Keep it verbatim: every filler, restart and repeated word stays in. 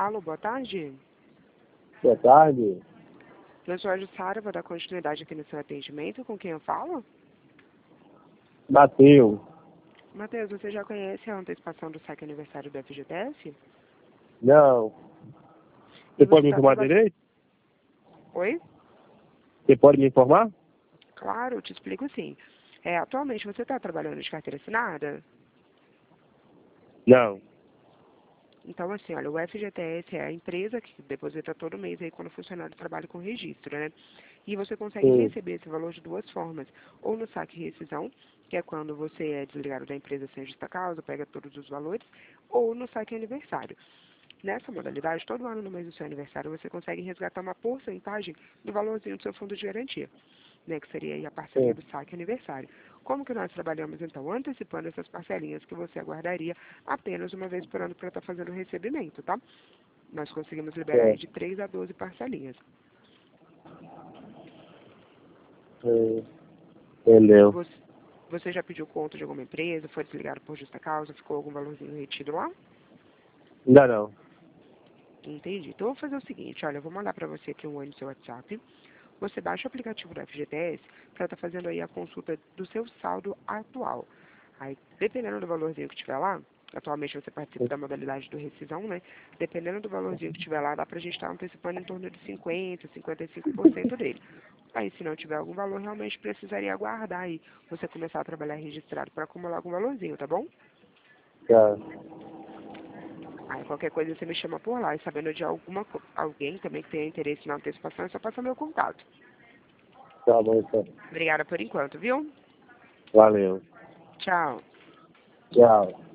Alô, boa tarde. Boa tarde. Eu sou a Jussara, vou dar continuidade aqui no seu atendimento. Com quem eu falo? Bateu. Matheus, você já conhece a antecipação do saque aniversário do F G T S? Não. E Você pode me tá informar traba- direito? Oi? Você pode me informar? Claro, eu te explico sim. É, atualmente você está trabalhando de carteira assinada? Não. Então, assim, olha, o F G T S é a empresa que deposita todo mês aí quando o funcionário trabalha com registro, né? E você consegue Sim. receber esse valor de duas formas. Ou no saque rescisão, que é quando você é desligado da empresa sem justa causa, pega todos os valores, ou no saque aniversário. Nessa modalidade, todo ano no mês do seu aniversário, você consegue resgatar uma porcentagem do valorzinho do seu fundo de garantia, né, que seria aí a parcelinha Sim. do saque aniversário. Como que nós trabalhamos, então, antecipando essas parcelinhas que você aguardaria apenas uma vez por ano para estar fazendo o recebimento, tá? Nós conseguimos liberar aí É. de três a doze parcelinhas. Sim. Entendeu? Você, você já pediu conta de alguma empresa, foi desligado por justa causa, ficou algum valorzinho retido lá? Ainda não. Entendi. Então, eu vou fazer o seguinte, olha, eu vou mandar para você aqui um oi no seu WhatsApp. Você baixa o aplicativo do F G T S para estar fazendo aí a consulta do seu saldo atual. Aí, dependendo do valorzinho que tiver lá, atualmente você participa da modalidade do rescisão, né? Dependendo do valorzinho que tiver lá, dá para a gente estar antecipando em torno de cinquenta, cinquenta e cinco por cento dele. Aí, se não tiver algum valor, realmente precisaria aguardar aí você começar a trabalhar registrado para acumular algum valorzinho, tá bom? Tá. Aí, qualquer coisa você me chama por lá. E sabendo de alguma co- alguém também que tenha interesse na antecipação, é só passar meu contato. Tá bom, então. Obrigada por enquanto, viu? Valeu. Tchau. Tchau.